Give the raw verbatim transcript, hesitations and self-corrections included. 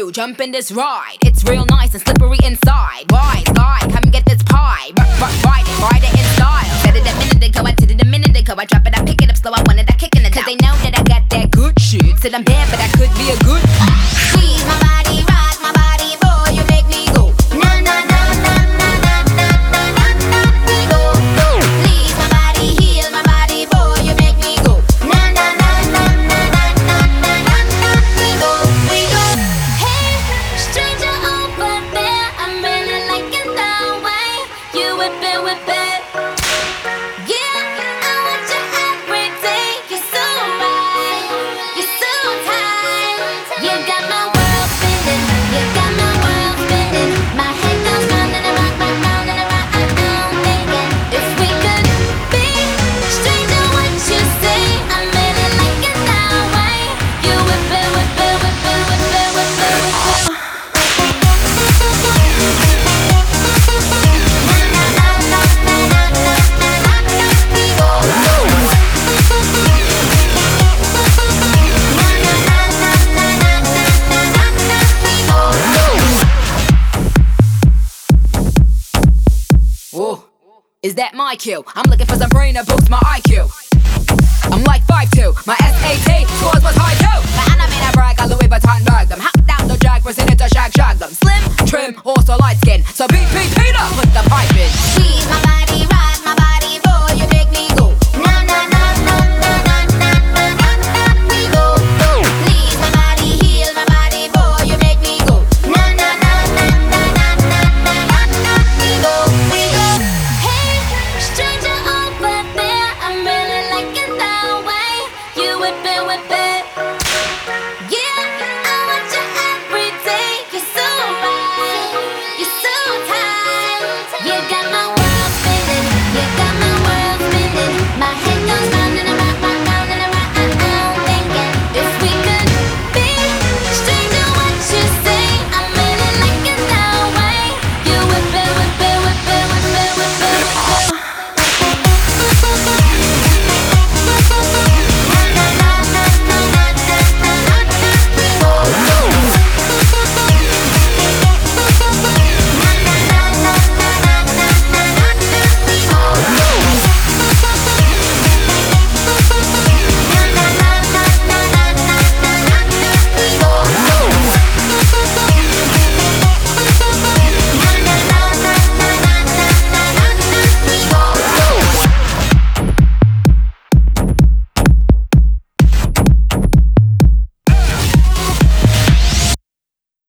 you, jump in this ride. It's real nice and slippery inside. Wise guy, come get this pie. R- r- ride it, ride it in style. Said it a minute ago, I did it a minute ago. I drop it, I pick it up slow, I wanted that kick in it. Cause they know that I got that good shit. Said I'm bad, but I could be a good. Squeeze my body, rock my body, boy, you make me go. Na na na na na na na na na na. We go, go. Please my body, heal my body, boy, you make me go. Na na na na na na na na na na. We go, we go. Hey, stranger over there, I'm really liking the way you whip it, whip it. Yeah, I want you every day. You're so right, you're so tight. You got my world spinning, you got my world spinning. My head goes round and around, round, round and around. I know I'm thinking if we could be stranger, what you say? I'm really liking that way you whip it, whip it, whip it, whip it, whip it, whip it. Ooh, is that my cue? I'm looking for some brain to boost my I Q. I'm like five two, my S A T scores was high too. My anime brag, got Louis Vuitton bag.